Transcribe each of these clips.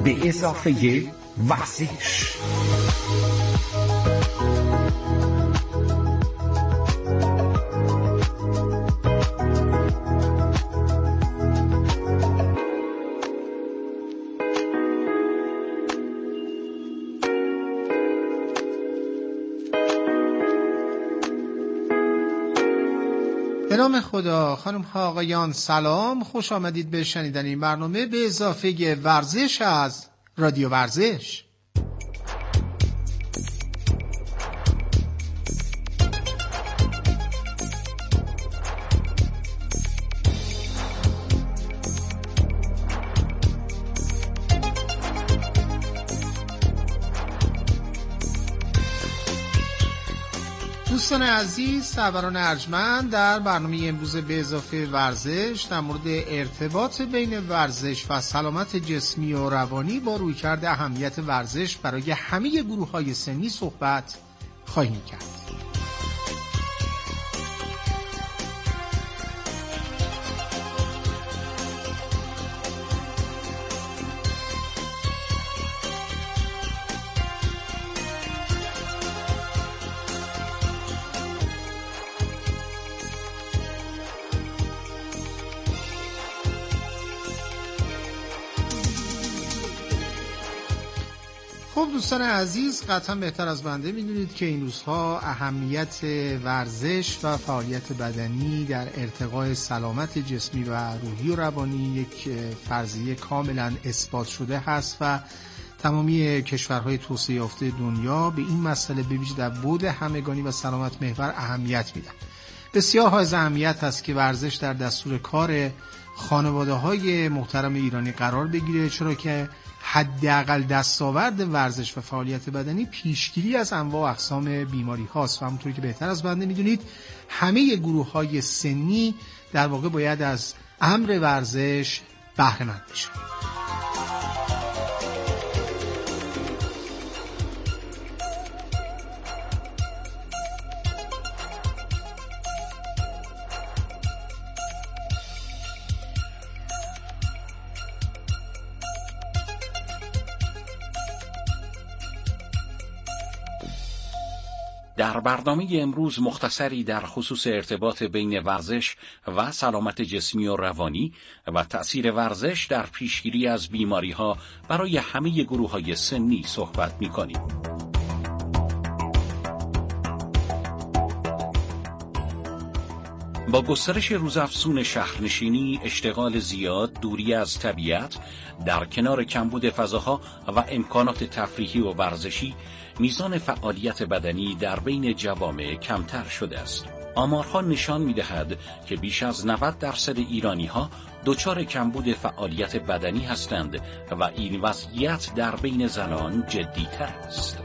به اضافه ورزش. به نام خدا. خانم ها آقایان سلام، خوش آمدید به شنیدن این برنامه به اضافه ورزش از رادیو ورزش. دوستان عزیز، سروران ارجمند، در برنامه امروز به اضافه ورزش در مورد ارتباط بین ورزش و سلامت جسمی و روانی با رویکرد اهمیت ورزش برای همه گروه‌های سنی صحبت خواهیم کرد. خب دوستان عزیز، قطعا بهتر از بنده میدونید که این روزها اهمیت ورزش و فعالیت بدنی در ارتقاء سلامت جسمی و روحی و روانی یک فرضیه کاملا اثبات شده هست و تمامی کشورهای توسعه یافته دنیا به این مسئله به ویژه در بعد همگانی و سلامت محور اهمیت میدن. بسیار حائز اهمیت است که ورزش در دستور کار خانواده‌های محترم ایرانی قرار بگیره، چرا که حداقل دستاورد ورزش و فعالیت بدنی پیشگیری از انواع و اقسام بیماری هاست و همونطوری که بهتر از بنده میدونید همه گروه‌های سنی در واقع باید از امر ورزش بهره مند بشن. در برنامه امروز مختصری در خصوص ارتباط بین ورزش و سلامت جسمی و روانی و تأثیر ورزش در پیشگیری از بیماری‌ها برای همه گروه‌های سنی صحبت می‌کنیم. با گسترش روزافزون شهرنشینی، اشتغال زیاد، دوری از طبیعت، در کنار کمبود فضاها و امکانات تفریحی و ورزشی، میزان فعالیت بدنی در بین جوامع کمتر شده است. آمارها نشان می‌دهد که بیش از 90% ایرانی‌ها دچار کمبود فعالیت بدنی هستند و این وضعیت در بین زنان جدی‌تر است.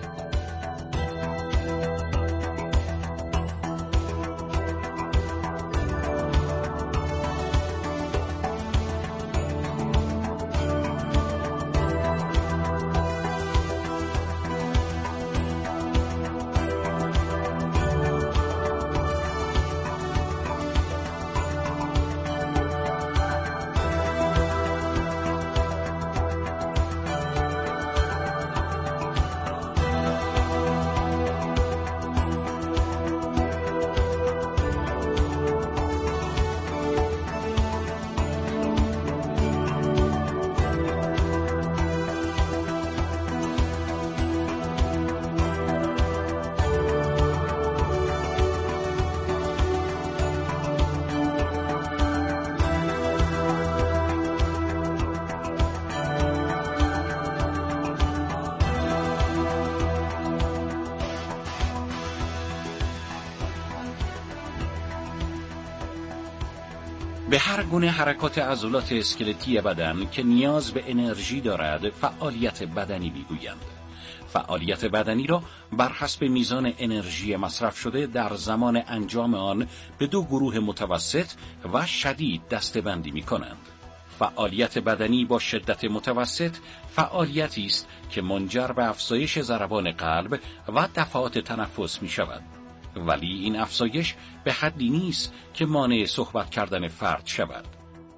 به هر گونه حرکات عضلات اسکلتی بدن که نیاز به انرژی دارد فعالیت بدنی میگویند. فعالیت بدنی را بر حسب میزان انرژی مصرف شده در زمان انجام آن به دو گروه متوسط و شدید دسته‌بندی می‌کنند. فعالیت بدنی با شدت متوسط فعالیتی است که منجر به افزایش ضربان قلب و دفعات تنفس می‌شود. ولی این افزایش به حدی نیست که مانع صحبت کردن فرد شود.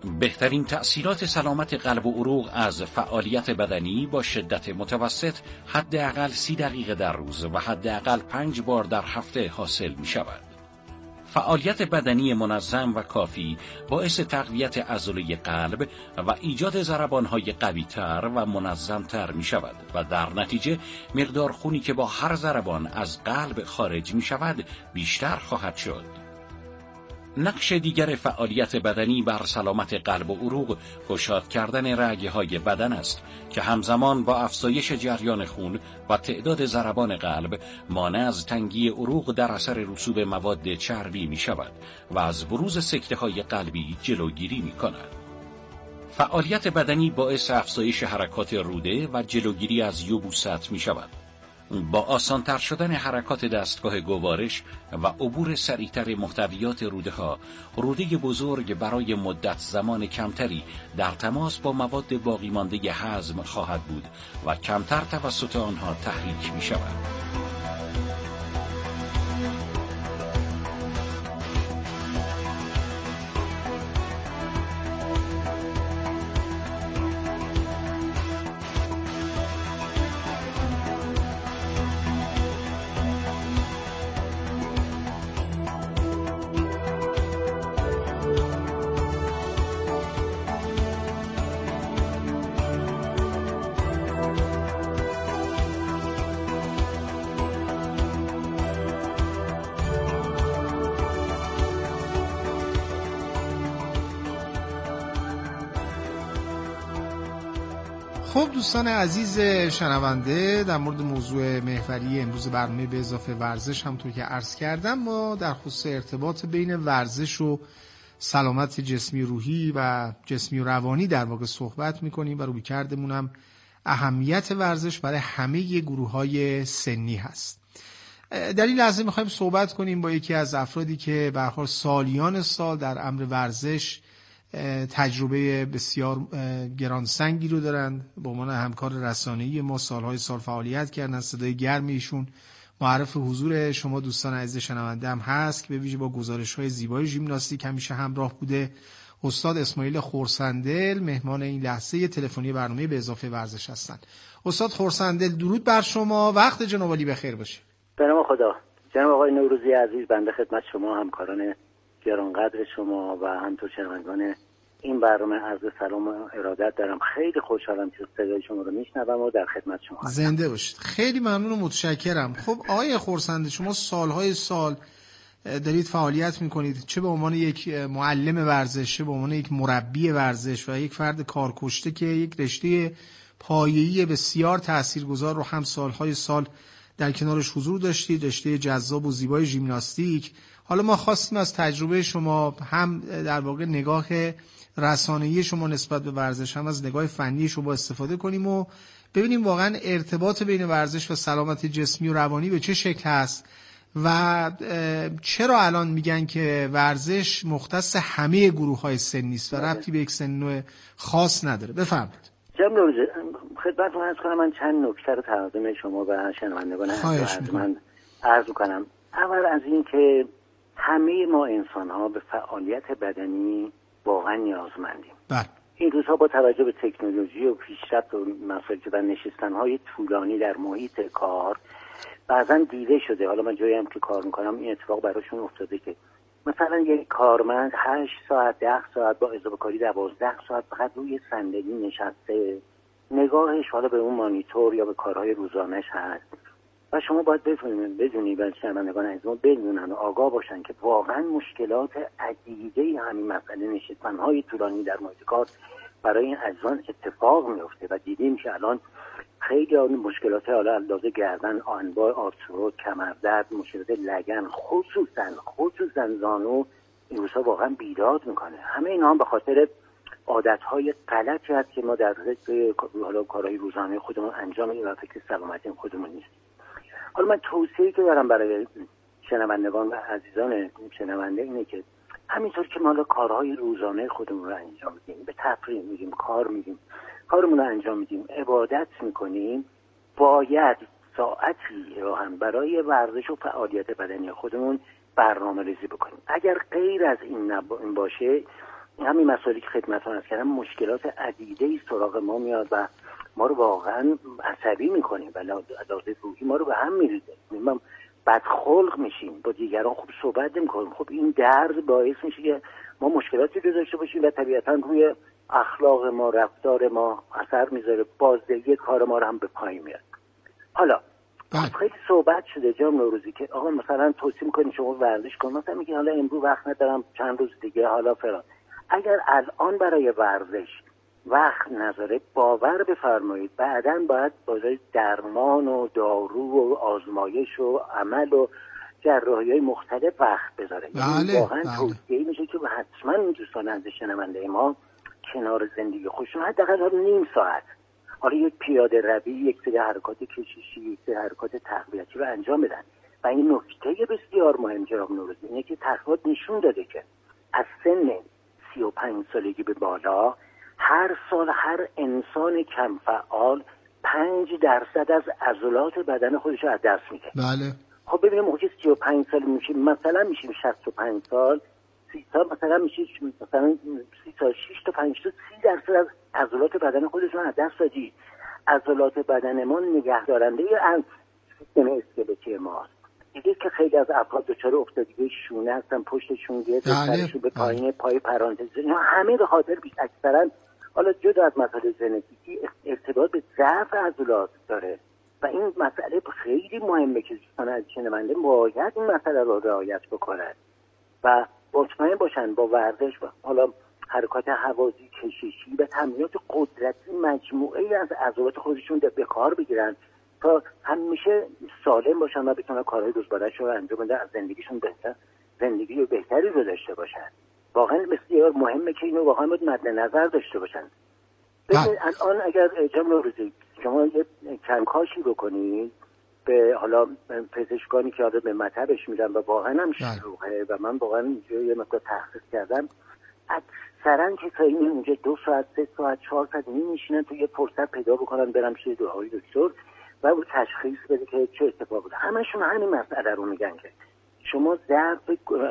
بهترین تأثیرات سلامت قلب و عروق از فعالیت بدنی با شدت متوسط حداقل 30 دقیقه در روز و حداقل 5 بار در هفته حاصل می شود. فعالیت بدنی منظم و کافی باعث تقویت عضله قلب و ایجاد ضربان‌های قوی‌تر و منظم‌تر می شود و در نتیجه مقدار خونی که با هر ضربان از قلب خارج می شود بیشتر خواهد شد. نقش دیگر فعالیت بدنی بر سلامت قلب و عروق گشاد کردن رگ‌های بدن است که همزمان با افزایش جریان خون و تعداد ضربان قلب مانع از تنگی عروق در اثر رسوب مواد چربی می شود و از بروز سکته‌های قلبی جلوگیری می کند. فعالیت بدنی باعث افزایش حرکات روده و جلوگیری از یبوست می شود. با آسانتر شدن حرکات دستگاه گوارش و عبور سریعتر محتویات روده بزرگ برای مدت زمان کمتری در تماس با مواد باقی مانده هضم خواهد بود و کمتر توسط آنها تحریک می شود. خب دوستان عزیز شنونده، در مورد موضوع محوری امروز برنامه به اضافه ورزش همونطور که عرض کردم ما در خصوص ارتباط بین ورزش و سلامت جسمی روحی و جسمی و روانی در واقع صحبت میکنیم و رویکردمون هم اهمیت ورزش برای همه گروه‌های سنی هست. در این لحظه میخوایم صحبت کنیم با یکی از افرادی که به هر حال سالیان سال در امر ورزش تجربه بسیار گرانسنگی رو دارن. به عنوان همکار رسانه‌ای ما سالهای سال فعالیت کردن. صدای گرم ایشون معرف حضور شما دوستان عزیز شنونده هم هست که به ویژه با گزارش‌های زیبای ژیمناستیک همیشه همراه بوده. استاد اسماعیل خرسندل مهمان این لحظه تلفنی برنامه به اضافه ورزش هستن. استاد خرسندل درود بر شما، وقت جناب عالی بخیر باشه. به نام خدا. جناب آقای نوروزی عزیز، بنده خدمت شما، همکاران گرانقدر شما و همینطور شنوندگان این برنامه عرض سلام و ارادت دارم. خیلی خوشحالم که صدای شما رو میشنوم و در خدمت شما هستم. زنده باشید. خیلی ممنون و متشکرم. خب آقای خرسنده، شما سالهای سال دارید فعالیت میکنید، چه به عنوان یک معلم ورزش، چه به عنوان یک مربی ورزش و یک فرد کارکشته که یک رشته پایه‌ای بسیار تاثیرگذار رو هم سالهای سال در کنارش حضور داشتید، رشته جذاب و زیبای ژیمناستیک. حالا ما خواستیم از تجربه شما هم در واقع نگاه رسانه‌ای شما نسبت به ورزش هم از نگاه فنی شما استفاده کنیم و ببینیم واقعا ارتباط بین ورزش و سلامت جسمی و روانی به چه شکل هست و چرا الان میگن که ورزش مختص همه گروه‌های سنی است و ربطی به یک سن خاص نداره. بفرمایید. جناب نوروزی، خدمتتون عرض کنم من چند نکته رو تقدیم شما و شنوندگان عزیز من عرض کنم. اول از این که همه ما انسان‌ها به فعالیت بدنی واقعا نیازمندیم. بله. این روزها با توجه به تکنولوژی و پیشرفت و مسائلی که نشستن‌های طولانی در محیط کار بعضا دیده شده. حالا من جایی هم که کار میکنم این اتفاق براشون افتاده که مثلا یک کارمند 8 ساعت 10 ساعت با اضافه کاری 12 ساعت فقط روی صندلی نشسته، نگاهش حالا به اون مانیتور یا به کارهای روزانه‌اش هست و شما باید بدونید و شنوندگان عزیز ما بدونن و آگاه باشن که واقعا مشکلات عدیده همین مسئله نشستن‌های طولانی در محیط کار برای این عزیزان اتفاق میفته و دیدیم که الان خیلی مشکلات حالا اندازه گردن، انواع آرتروز، کمردرد، مشکلات لگن، خصوصا زانو این روزها واقعا بیداد میکنه. همه اینا هم به خاطر عادت‌های غلطی هست که ما در حالا کارهای روزانه خودمون انجام میدیم و فکر سلامتی خودمون نیست. حالا من توصیه‌ای که دارم برای شنوندگان و عزیزان شنونده اینه که همینطور که ما حالا کارهای روزانه خودمون رو انجام میدیم، به تفریح میگیم، کارمون رو انجام میدیم، عبادت میکنیم، باید ساعتی رو هم برای ورزش و فعالیت بدنی خودمون برنامه ریزی بکنیم. اگر غیر از این باشه همین مسائلی که خدمتتون عرض کردم مشکلات عدیده‌ای سراغ ما میاد و ما رو واقعا عصبی میکنیم و لحاظ روحی ما رو به هم میریزه. ما بدخلق میشیم، با دیگران خوب صحبت نمیکنیم. خب این درد باعث میشه که ما مشکلاتی رو داشته باشیم و طبیعتا روی اخلاق ما، رفتار ما اثر میذاره، بازدهی کار ما رو هم به پایین میاره. حالا خیلی صحبت شده جناب نوروزی که آقا مثلا توصیه میکنین شما ورزش کن، مثلا میگین حالا امروز وقت ندارم چند روز دیگه حالا فلان. اگر الان برای ورزش وقت نذاره باور بفرمایید بعداً باید برای درمان و دارو و آزمایش و عمل و جراحی‌های مختلف وقت بذاره. بله، واقعا توصیه میشه که حتما این دوستان عزیز شنونده ما کنار زندگی خودشون حداقل نیم ساعت حالا یک پیاده روی، یک سری حرکات کششی، یک سری حرکات تقویتی رو انجام بدن. و این نکته بسیار مهم جناب نوروزی اینه که تحقیقات نشون داده که از سن 35 سالگی به بالا هر سال هر انسان کم فعال 5% از عضلات بدن خودش رو از دست میده. بله. خب ببینیم موقع 35 سال میشه مثلا میشیم 65 سال، 30 سال مثلا میشه مثلا 30 سال 6 تا 5 تا 30% از عضلات بدن خودشون از دست دادی. عضلات بدن ما نگهدارنده از سیستم اسکلتی ماست. دیگه که خیلی از افراد دچار افتادگی شونه هستن، پشتشون گرفته، سرشون به پایین، پای پرانتز، اینا همه به خاطر اکثرا حالا جدا از مسائل ژنتیکی ارتباط به ضعف عضلات داره و این مسئله خیلی مهمه که دوستان از شنونده باید این مسئله رو رعایت بکنن و مطمئن باشن با ورزش و حالا حرکات هوازی، کششی و تمرینات قدرتی مجموعه از عضلات خودشون به کار بگیرن تا همیشه سالم باشن و بتونن کارهای روزمره‌اش رو انجام بدن، از زندگیشون زندگی بهتری رو داشته باشن. واقعا بسیار مهمه که اینو واقعا مد نظر داشته باشن. ببینید الان اگر جناب نوروزی شما یه کنکاشی بکنید به حالا پزشکانی که حالا به مطبش میرن و واقعا هم شلوغه و من واقعا اینجا یه مقدار تحقیق کردم، اکثرا کسایی اونجا 2 ساعت 3 ساعت 4 ساعت میشینن تو یه فرصت پیدا بکنن برن پیش دکتر و او تشخیص بده که چه اتفاقی بوده. همشون همین مسئله رو میگن که شما ضعف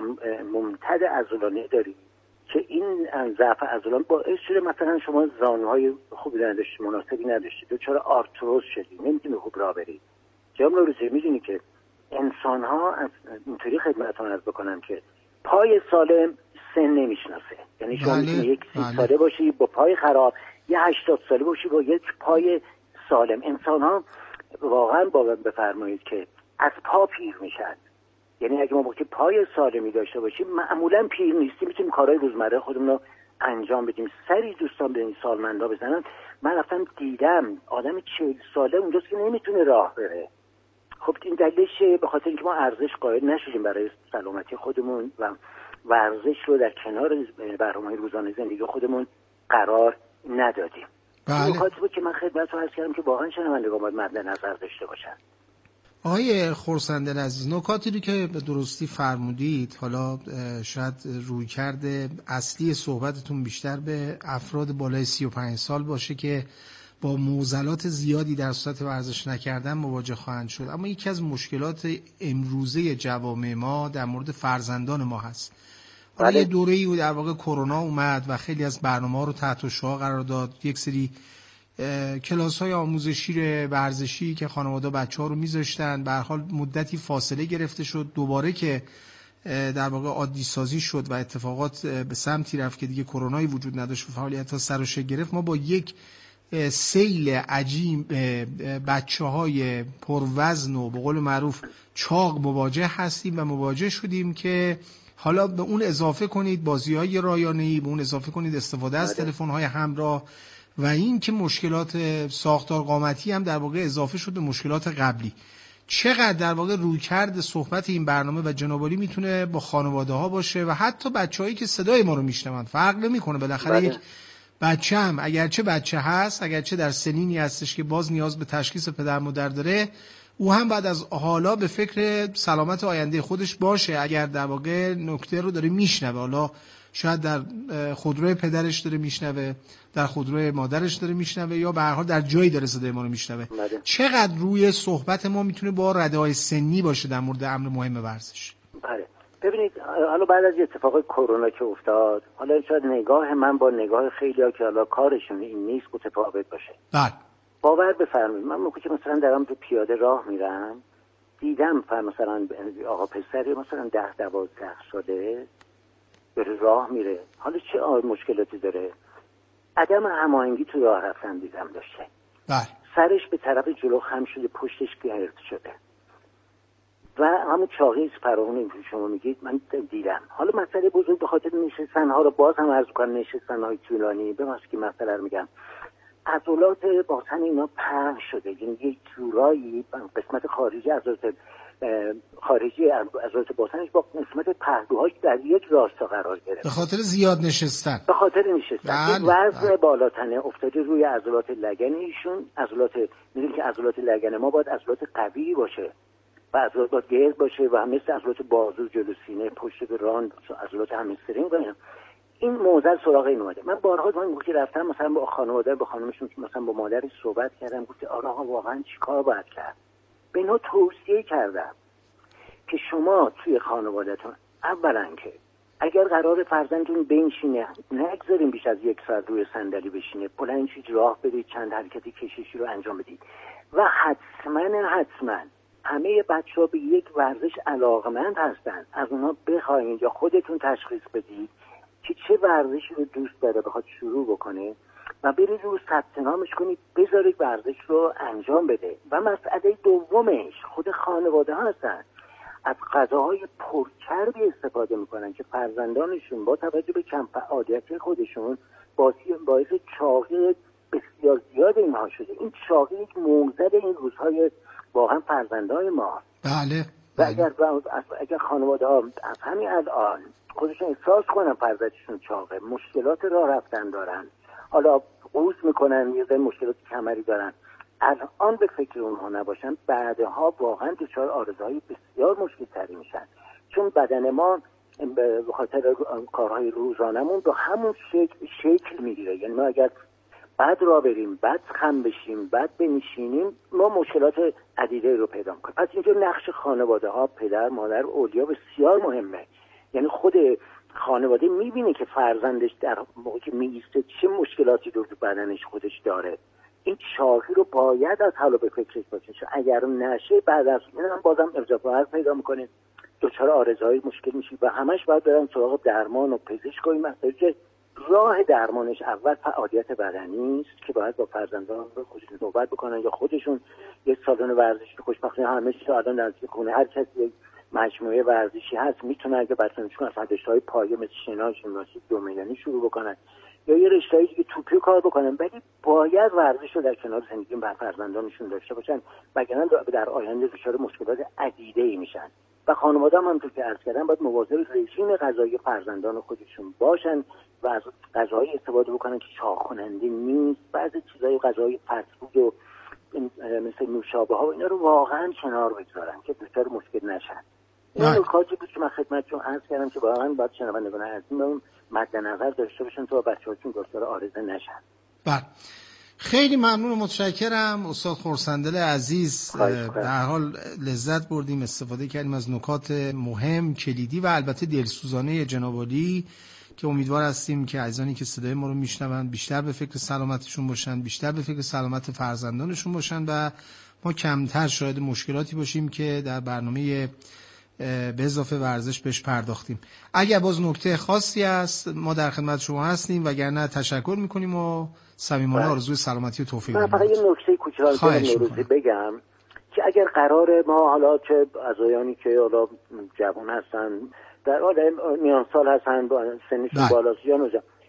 ممتد عضلانی دارید که این ضعف عضلان باعث شده مثلا شما زانوهای خوبی نداشتید، مناسبی نداشتید، دچار آرتروز شدید، نمیتونید خوب راه برید. جناب نوروزی میدونی که انسان ها از اینطوری خدمتتون عرض بکنم که پای سالم سن نمیشناسه. یعنی شما میتونید یک 30 ساله باشی با پای خراب، یه 80 ساله باشی با یک پای سالم. انسان ها واقعا باور بفرمایید که از پا پیر میشن. یعنی اگه ما وقتی پای سالمی داشته باشیم معمولا پیر نیستیم، میتونیم کارهای روزمره خودمون رو انجام بدیم. سری دوستان به این سالمندا بزنن. من رفتم دیدم آدم 40 ساله اونجاست که نمیتونه راه بره. خب این دلیلش به خاطر اینکه ما ارزش قائل نشدیم برای سلامتی خودمون و ورزش رو در کنار برنامه‌های روزانه زندگی خودمون قرار ندادیم. این نکاتی بود که من خدمتتون عرض کردم که واقعا شنوندگان باید مد نظر داشته باشن. آقای خورسندل عزیز، نکاتی رو که به درستی فرمودید، حالا شاید رویکرد اصلی صحبتتون بیشتر به افراد بالای 35 سال باشه که با معضلات زیادی در صورت ورزش نکردن مواجه خواهند شد، اما یکی از مشکلات امروزه جوامع ما در مورد فرزندان ما هست. حالا یه دوره‌ای در واقع کرونا اومد و خیلی از برنامه‌ها رو تحت شعاع قرار داد، یک سری کلاس‌های آموزشی ورزشی که خانواده بچه‌ها رو می‌ذاشتن، به هر حال مدتی فاصله گرفته شد، دوباره که در واقع عادی سازی شد و اتفاقات به سمتی رفت که دیگه کرونایی وجود نداشت و فعالیت‌ها سر و شکل گرفت، ما با یک سیل عجیب بچه‌های پروزن و به قول معروف چاق مواجه هستیم و مواجه شدیم که حالا به اون اضافه کنید بازی‌های رایانه‌ای، به اون اضافه کنید استفاده از تلفن‌های همراه و این که مشکلات ساختار قامتی هم در واقع اضافه شد به مشکلات قبلی. چقدر در واقع رویکرد صحبت این برنامه و جنابعالی میتونه با خانواده ها باشه و حتی بچه‌هایی که صدای ما رو میشنون، فرق نمیکنه بالاخره یک بچه هم اگرچه بچه هست، اگرچه در سنینی هستش که باز نیاز به تشخیص پدر مادر داره، او هم بعد از حالا به فکر سلامت آینده خودش باشه. اگر در واقع نکته رو داره میشنوه، حالا شاید در خودروی پدرش داره میشنوه، در خودروی مادرش داره میشنوه، یا به هر حال در جایی داره صدای ما رو میشنوه، چقدر روی صحبت ما میتونه با رده‌های سنی باشه در مورد امر مهم ورزش؟ بله ببینید حالا بعد از اتفاق کرونا که افتاد، حالا شاید نگاه من با نگاه خیلی‌ها که حالا کارشون این نیست متفاوت باشه. بله. باور بفرمایید من موقعی که مثلا دارم تو پیاده راه میرم دیدم مثلا آقا پسری مثلا 10-12 ساله داره راه میره، حالا چه مشکلاتی داره؟ عدم هماهنگی تو راه رفتن دیدم داشته. بله. سرش به طرف جلو خم شده، پشتش گرد شده و همون چاقی فراوانی که شما میگید من دیدم. حالا مسئله بزرگ به خاطر نشستن ها رو باز هم عرض کنم، نشستن های طولانی به واسه که مسئله رو میگم، عضلات باسن اینا پهن شده، یعنی یک جورایی قسمت خارجی عضلات باسنش با قسمت پهلوهاش در یک راستا قرار گرفت به خاطر زیاد نشستن. به خاطر نشستن وزن بالاتنه افتاده روی عضلات لگن ایشون. میدونید که عضلات لگن ما باید عضلات قوی باشه و عضلات باید گرد باشه و مثل عضلات بازو، جلو سینه، پشت ران، عضلات همسترینگ باشه. این موزل سراغ این اومده. من بارها من که رفتم مثلا با خانواده، با خانمشون، مثلا با مادرش صحبت کردم، گفت آقا واقعا چیکار باید کرد؟ به اینا توصیه کردم که شما توی خانواده‌تون اولا که اگر قرار فرزندتون بنشینه نگذاریم بیش از 1 ساعت روی صندلی بشینه، بلند شید راه برید، چند حرکت کششی رو انجام بدید و حتما همه بچه‌ها به یک ورزش علاقمند هستن، از اونها بخواید یا خودتون تشخیص بدید که چه ورزشی رو دوست داره بخواد شروع بکنه و برید رو ثبت نامش کنید، بذارید ورزش رو انجام بده. و مسئله دومش خود خانواده ها هستن، از غذاهای پرچربی استفاده میکنن که فرزندانشون با توجه به کم فعالیت خودشون باعث چاقی بسیار زیاد اینها شده. این چاقی یک موزل این روزهای واقعا فرزندان ما. بله. و اگر خانواده ها از همین الان خودشون احساس کنن فرزندشون چاقه، مشکلات راه رفتن دارن، حالا قوز میکنن، یه مشکلات کمری دارن، الان به فکر اونها نباشن، بعدها واقعا دچار آرزوهای بسیار مشکل تری میشن. چون بدن ما به خاطر کارهای روزانمون به همون شکل میگیره. یعنی ما اگر بعد را بریم، بعد خم بشیم، بعد بنشینیم، ما مشکلات عدیده رو پیدا میکنیم. پس اینجا نقش خانواده ها، پدر، مادر، اولیا بسیار مهمه. یعنی خود خانواده میبینه که فرزندش در موقع که میایسته چه مشکلاتی رو بدنش خودش داره. این چاقی رو باید از حالا به فکرش باشه، چون اگر نشه بعد از اینم بازم ارجاف وزن پیدا میکنه، دچار آرزوهای مشکل میشه و همش باید برن سراغ درمان و پزشک. این مسئله راه درمانش اول فعالیت بدنی است که باید با فرزندان خودشون صحبت بکنن یا خودشون یک سالن ورزشی، خوشبختانه همه چیز الان نزدیک خونه هر کسی یک مجموعه ورزشی هست، میتونه اگه بچه‌هاشون از رشته‌های پایه مثل شنا، ژیمناستیک، 2 میدانی شروع بکنن یا یه رشته‌ای دیگه توپی کار بکنن، ولی باید ورزش رو در کنار زندگی بر فرزندانشون داشته باشن، وگرنه در آینده دچار مشکلات عدیده‌ای میشن. و خانواده هم همونطور که عرض کردم باید مواظب رژیم غذایی فرزندان خودشون باشن و از غذایی استفاده بکنن که چاق کننده نیست. بعضی چیزای غذایی فست فود و مثل نوشابه ها اینا رو واقعا کنار بگذارن که دچار مشکل نشن. این نکاتی بود که من خدمتتون عرض کردم که واقعا باید شنوندگان عزیزم مد نظر داشته باشن تا بچه‌هاشون دچار آرزه نشن. بله. خیلی ممنون و متشکرم استاد خورسندل عزیز. در حال لذت بردیم، استفاده کردیم از نکات مهم، کلیدی و البته دلسوزانه جناب عالی که امیدوار هستیم که عزیزانی که صدای ما رو میشنون بیشتر به فکر سلامتشون باشن، بیشتر به فکر سلامت فرزندانشون باشن و ما کمتر شاید مشکلاتی باشیم که در برنامه به اضافه ورزش بهش پرداختیم. اگر باز نکته خاصی هست ما در خدمت شما هستیم، وگرنه تشکر میکنیم و صمیمانه آرزوی سلامتی و توفیق می‌کنم. من فقط یه نکته کوچولو بگم که اگر قرار ما حالا چه عزایانی که حالا جوان هستن، در حال میان سال هستن، سنشون بالاست یا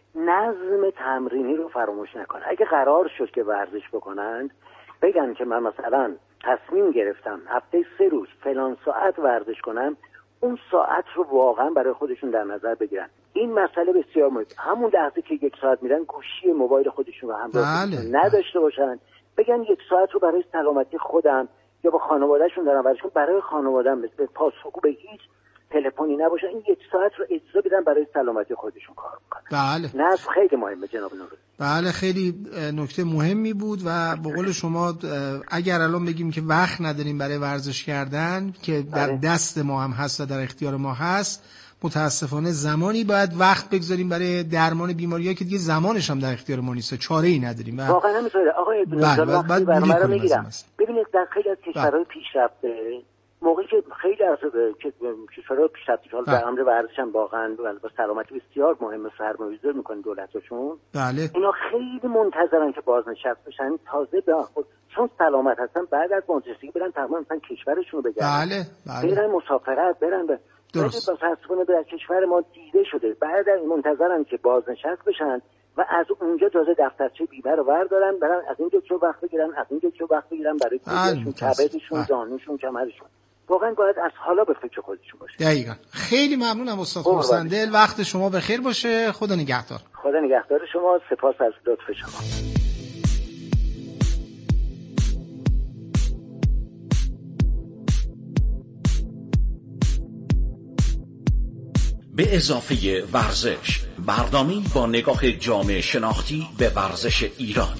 نظم تمرینی رو فراموش نکنن. اگه قرار شد که ورزش بکنند بگن که من مثلا تصمیم گرفتم هفته 3 روز فلان ساعت ورزش کنم، اون ساعت رو واقعا برای خودشون در نظر بگیرن. این مسئله بسیار مهمه. همون لحظه که 1 ساعت میرن گوشی موبایل خودشون رو همراه نداشته باشن، بگن 1 ساعت رو برای سلامتی خودم یا با خانوادهشون دارم ورزش کنم، برای خانواده‌ام مثل پاسخگو به هیچ تلفنی روانی نباشن، این 1 ساعت رو اجازه بدن برای سلامتی خودشون کار کنن. بله نظم خیلی مهمه جناب نوروزی. بله خیلی نکته مهمی بود و به قول شما اگر الان بگیم که وقت نداریم برای ورزش کردن که در دست ما هم هست و در اختیار ما هست، متاسفانه زمانی باید وقت بگذاریم برای درمان بیماری‌ها که دیگه زمانش هم در اختیار ما نیست، چاره‌ای نداریم. واقعا همینطوره آقای دکتر. برنامه رو میگیرم. ببینید در خیلی از کشورهای پیشرفته موقعی که خیلی از کشورهای پیشرفته که در امر ورزش هم واقعا با سلامتی بسیار مهمه سرمایه‌گذاری می‌کنن دولتشون، بله اینا خیلی منتظرن که بازنشسته بشن تازه به خود چون سلامت هستن بعد از بازنشستگی برن تمام مثلا کشورشون رو بگردن. بله برن مسافرت برن به درست. متاسفانه در کشور ما دیده شده بعد از منتظرن که بازنشسته بشن و از اونجا تازه دفترچه بیمه رو بردارن برن از این دکتر وقت بگیرن، از این دکتر وقت بگیرن برای پولیشون، کبدشون، جانشون، کمرشون. واقعا باید از حالا به فکر خودشون باشه. دقیقاً. خیلی ممنونم استاد خورسندل، وقت شما بخیر باشه. خدا نگهدار. خدا نگهدار شما. سپاس از لطف شما. به اضافه ورزش، برنامه‌ای با نگاه جامع شناختی به ورزش ایران.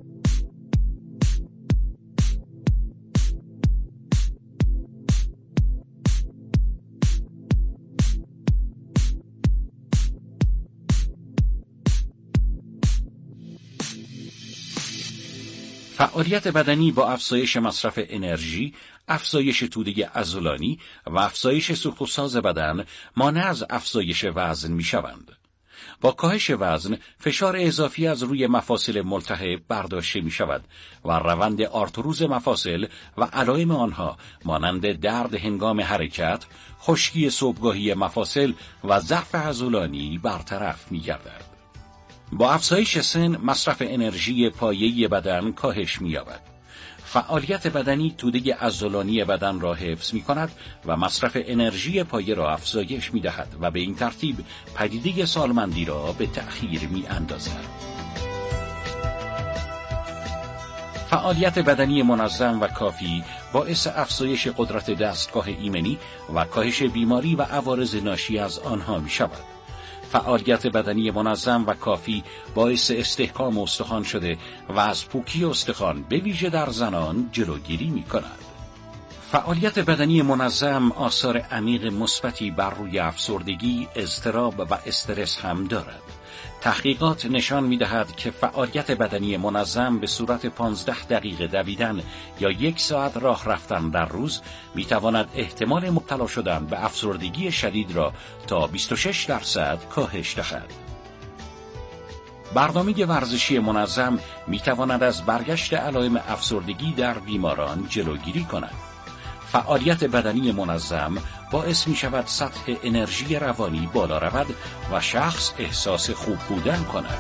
فعالیت بدنی با افزایش مصرف انرژی، افزایش توده عضلانی و افزایش سوخت و ساز بدن مانع از افزایش وزن می شوند. با کاهش وزن، فشار اضافی از روی مفاصل ملتهب برداشته می شود و روند آرتروز مفاصل و علائم آنها مانند درد هنگام حرکت، خشکی صبحگاهی مفاصل و ضعف عضلانی برطرف می گردد. با افزایش سن، مصرف انرژی پایه‌ای بدن کاهش می‌یابد. فعالیت بدنی توده عضلانی بدن را حفظ می‌کند و مصرف انرژی پایه را افزایش می‌دهد و به این ترتیب پدیده سالمندی را به تأخیر می‌اندازد. فعالیت بدنی منظم و کافی باعث افزایش قدرت دستگاه ایمنی و کاهش بیماری و عوارض ناشی از آنها می‌شود. فعالیت بدنی منظم و کافی باعث استحکام استخوان شده و از پوکی استخوان به ویژه در زنان جلوگیری می کند. فعالیت بدنی منظم آثار عمیق مثبتی بر روی افسردگی، اضطراب و استرس هم دارد. تحقیقات نشان می‌دهد که فعالیت بدنی منظم به صورت 15 دقیقه دویدن یا 1 ساعت راه رفتن در روز می‌تواند احتمال مبتلا شدن به افسردگی شدید را تا 26% کاهش دهد. برنامه ورزشی منظم می‌تواند از برگشت علائم افسردگی در بیماران جلوگیری کند. فعالیت بدنی منظم باعث می شود سطح انرژی روانی بالا رود و شخص احساس خوب بودن کند.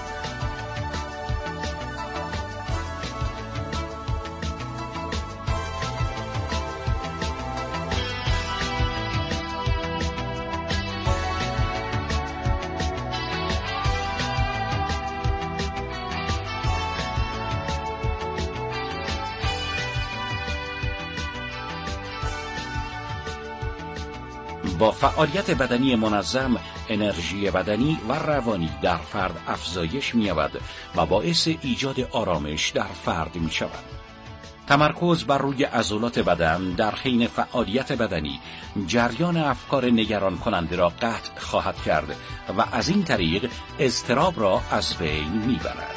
با فعالیت بدنی منظم، انرژی بدنی و روانی در فرد افزایش می‌یابد و باعث ایجاد آرامش در فرد می‌شود. تمرکز بر روی عضلات بدن در حین فعالیت بدنی جریان افکار نگران کننده را قطع خواهد کرد و از این طریق اضطراب را از بین می‌برد.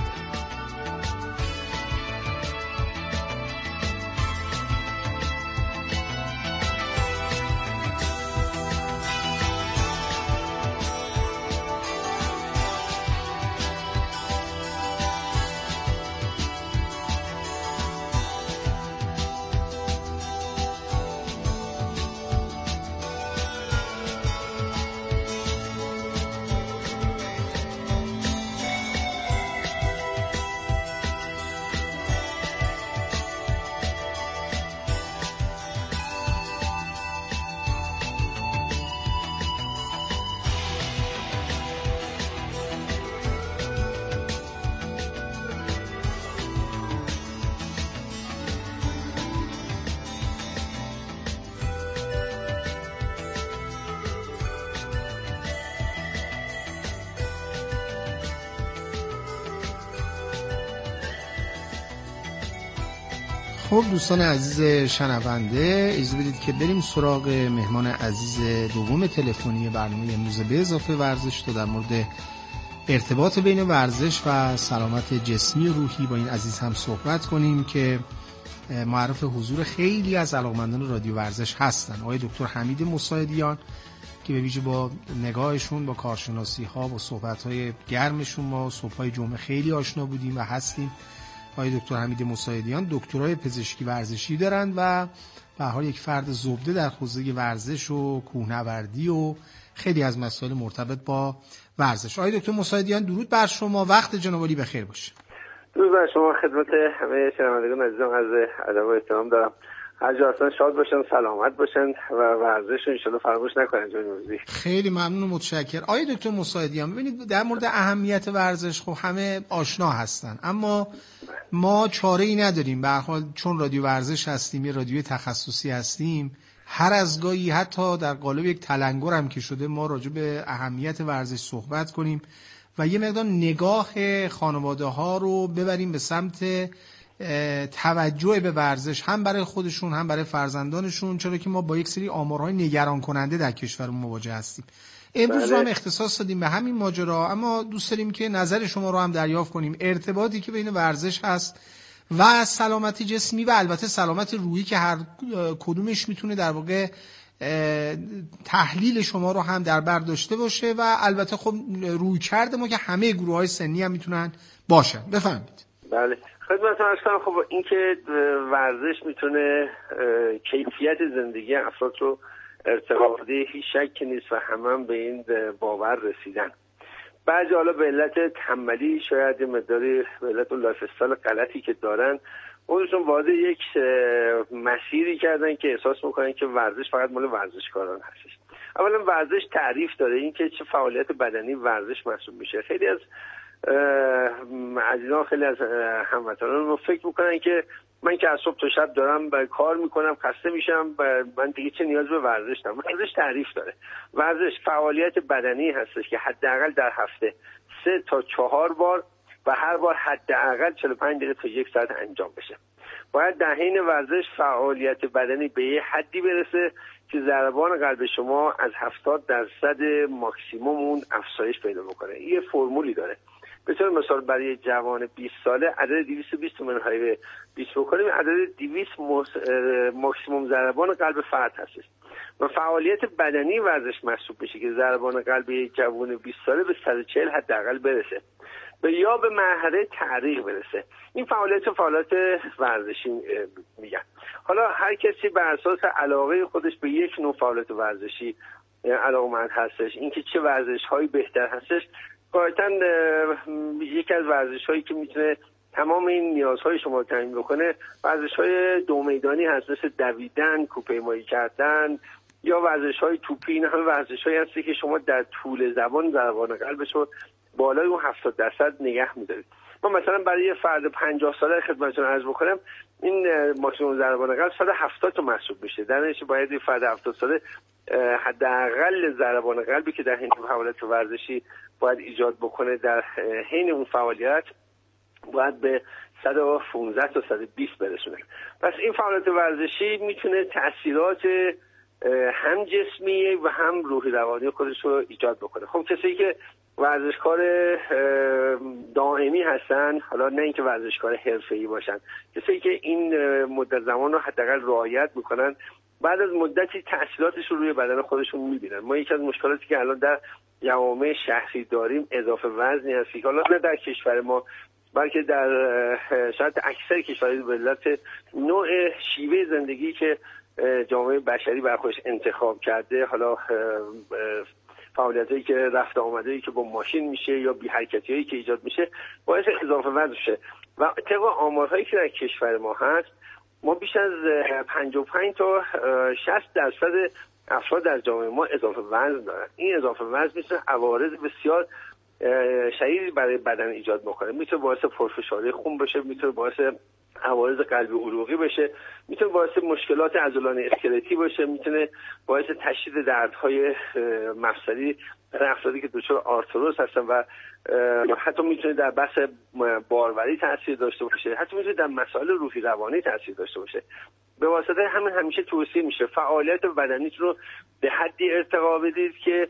خب دوستان عزیز شنونده، اجازه بدید که بریم سراغ مهمان عزیز دوم تلفنی برنامه امروز به اضافه ورزش تا در مورد ارتباط بین ورزش و سلامت جسمی و روحی با این عزیز هم صحبت کنیم که معرف حضور خیلی از علاقمندان رادیو ورزش هستن. آقای دکتر حمید مساعدیان که به ویژه با نگاهشون، با کارشناسی ها، با صحبت های گرمشون ما صبح‌های جمعه خیلی آشنا بودیم و هستیم. آقای دکتر حمید مساعدیان دکترای پزشکی ورزشی دارن و به هر حال یک فرد زبده در حوزه ورزش و کوهنوردی و خیلی از مسائل مرتبط با ورزش. آقای دکتر مساعدیان درود بر شما، وقت جناب عالی بخیر باشه. درود بر شما، خدمت همه شنوندگان عزیزم عرض ادب و احترام دارم. هر جا هستن شاد باشن، سلامت باشن و ورزش رو ان شاءالله فراموش نکنن. خیلی ممنون و متشکرم. آقای دکتر مساعدیان، ببینید در مورد اهمیت ورزش خب همه آشنا هستن، اما ما چاره‌ای نداریم. به هر حال چون رادیو ورزش هستیم، یه رادیو تخصصی هستیم، هر از گاهی حتی در قالب یک تلنگر هم که شده ما راجع به اهمیت ورزش صحبت کنیم و یه مقدار نگاه خانواده ها رو ببریم به سمت توجه به ورزش، هم برای خودشون هم برای فرزندانشون، چرا که ما با یک سری آمارهای نگران کننده در کشورمون مواجه هستیم. امروز رو هم اختصاص دادیم به همین ماجرا، اما دوست داریم که نظر شما رو هم دریافت کنیم. ارتباطی که بین ورزش هست و سلامتی جسمی و البته سلامت روحی که هر کدومش میتونه در واقع تحلیل شما رو هم در بر داشته باشه و البته خب رویکرد ما که همه گروه‌های سنی هم میتونن باشن. بفهمید. بله، خدمتتون عرض کنم. خب این که ورزش میتونه کیفیت زندگی افراد رو ارتقا بده هیچ شکی نیست و همه به این باور رسیدن. بعضی حالا به علت تنبلی، شاید یه مقداری به علت اون لایف استایل غلطی که دارن، خودشون وارد یک مسیری کردن که احساس میکنن که ورزش فقط مال ورزشکاران هستش. اولا ورزش تعریف داره، این که چه فعالیت بدنی ورزش محسوب میشه. خیلی از عزیزان، خیلی از هموطنان رو فکر میکنن که من که از صبح تا شب دارم کار میکنم، خسته میشم، من دیگه چه نیاز به ورزش دارم. ورزش تعریف داره. ورزش فعالیت بدنی هستش که حداقل در هفته 3 تا 4 بار و هر بار حداقل 45 دقیقه تا 1 ساعت انجام بشه. باید در حین ورزش فعالیت بدنی به یه حدی برسه که ضربان قلب شما از 70% ماکسیموم اون افزایش پیدا بکنه. یه فرمولی داره. به طور مثال برای جوان 20 ساله عدد 220 تو منهای 20 بکنیم، عدد 200 ماکسیموم ضربان قلب فرد هستش و فعالیت بدنی ورزش محسوب میشه که ضربان قلب یک جوان 20 ساله به 140 حداقل برسه یا به مرحله تعریق برسه. این فعالیت ورزشی میگن. حالا هر کسی بر اساس علاقه خودش به یک نوع فعالیت ورزشی علاقمند هستش. اینکه چه ورزش‌هایی بهتر هستش، قاعدتاً یکی از ورزش‌هایی که میتونه تمام این نیازهای شما رو تامین بکنه ورزش‌های دو میدانی هست، مثل دویدن، کوهپیمایی کردن یا ورزش‌های توپی. این هم ورزش‌هایی هستی که شما در طول زمان ضربان قلبش رو بالای اون 70% نگه می‌دارید. ما مثلا برای یه فرد 50 ساله خدمتتون عرض بکنم، این ماکسیمم ضربان قلب 170 تا محسوب میشه. در نتیجه باید یه فرد 70 ساله حداقل ضربان قلبی که در حین فعالیت ورزشی باید ایجاد بکنه در حین اون فعالیت باید به 115 تا 120 برسونه. پس این فعالیت ورزشی میتونه تأثیرات هم جسمی و هم روحی روانی خودش رو ایجاد بکنه. خب کسی که ورزشکار دائمی هستن، حالا نه اینکه ورزشکار حرفه‌ای باشن، کسی که این مدت زمان رو حداقل رعایت میکنن، بعد از مدتی تأثیراتش رو روی بدن خودشون میبینن. ما یکی از مشکلاتی که الان در جوامع شهری داریم اضافه وزنی هست، حالا نه در کشور ما بلکه در شاید اکثر کشورهای به علت نوع شیوه زندگی که جامعه بشری بر خودش انتخاب کرده، حالا فعالیتایی که رفت آمده‌ای که با ماشین میشه یا بی حرکتیایی که ایجاد میشه باعث اضافه وزن میشه و طبق آمارهایی که در کشور ما هست، ما بیش از 55 تا 60% افراد در جامعه ما اضافه وزن دارن. این اضافه وزن میتونه عوارض بسیار شدیدی برای بدن ایجاد بکنه. میتونه باعث پرفشاری خون بشه، میتونه باعث عوارض قلبی عروقی بشه، میتونه باعث مشکلات عضلانی اسکلتی باشه، میتونه باعث تشدید دردهای مفصلی برای افرادی که دچار آرتروز هستن و حتی میتونه در بحث باروری تاثیر داشته باشه، حتی میتونه در مسائل روحی روانی تاثیر داشته باشه. به واسطه همین همیشه توصیه میشه فعالیت بدنیتون رو به حدی ارتقا بدید که